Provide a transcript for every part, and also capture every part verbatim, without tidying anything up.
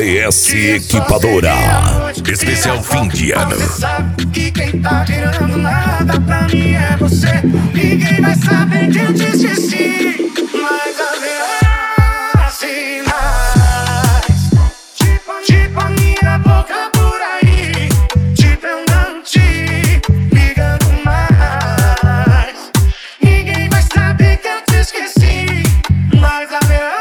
D S Equipadora. Especial fim de ano. Você sabe que quem tá tirando nada pra mim é você. Ninguém vai saber que eu te esqueci, mas haverá sinais. Tipo, tipo a minha boca por aí, tipo eu não te ligando mais. Ninguém vai saber que eu te esqueci, mas haverá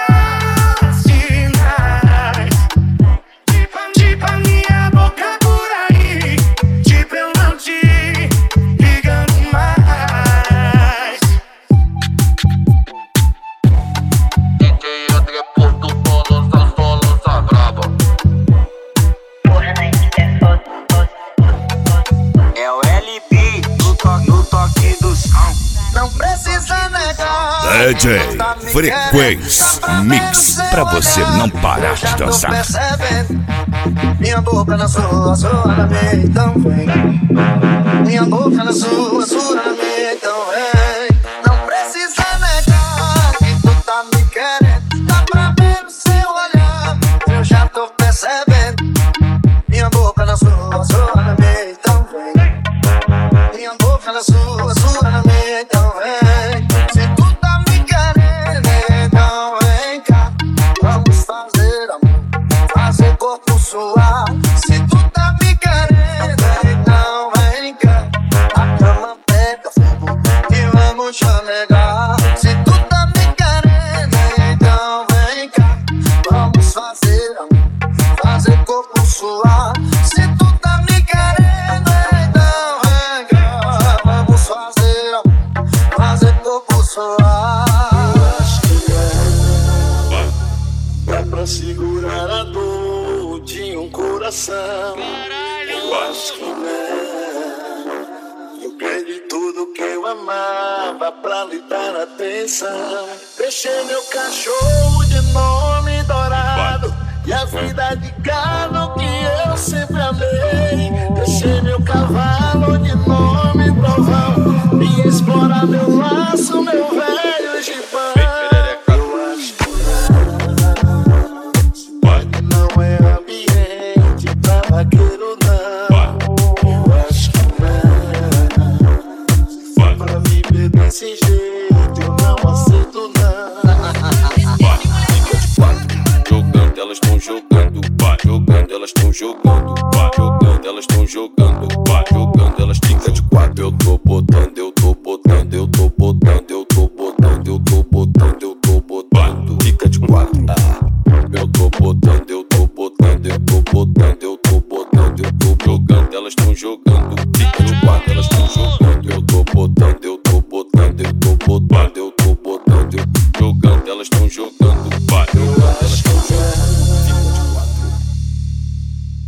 sinais. Tipo, tipo a minha boca por aí, tipo eu não te ligando mais. É o L B no toque, no toque do som. Não precisa negar. D J Frequência Mix, pra você não parar de dançar. Minha boca na sua, sua na minha, então vem. Minha boca na sua, sua na minha, então vem. Não precisa negar que tu tá me querendo. Dá pra ver no seu olhar, eu já tô percebendo. Minha boca na sua, sua na minha, então vem. Minha boca na sua, sua na minha, então vem. Se tu tá me querendo, então vem cá. Vamos fazer amor, fazer corpo suar. Se tu tá me querendo, então vem cá. A cama pega fogo e vamos chamegar. Se tu tá me querendo, então vem cá. Vamos fazer amor, fazer corpo suar. Se tu tá me querendo, então vem cá. Vamos fazer amor, fazer corpo suar. Eu acho que é, é pra segurar a dor de um coração. Eu acho que é. Eu perdi tudo que eu amava pra lhe dar atenção. Deixei meu cachorro de nome dourado e a vida de gado que eu sempre amei. Deixei meu cavalo de nome trovão e explorar meu laço, meu velho gibão. Eu acho que não é ambiente pra vaqueiro, não. Eu acho que não. Pra viver desse jeito eu não aceito, não. Jogando, elas tão jogando, vai jogando, elas tão jogando, vai jogando, elas tão jogando, vai jogando, elas fica de quatro. Eu tô botando, eu tô botando, eu tô botando, eu tô botando, eu tô botando, eu tô botando, fica de quatro. Eu tô botando, eu tô botando, eu tô botando, eu tô botando, eu tô jogando, elas tão jogando, fica de quatro, elas tão jogando. Eu tô botando, eu tô botando, eu tô botando, eu tô botando, eu tô jogando, elas tão jogando.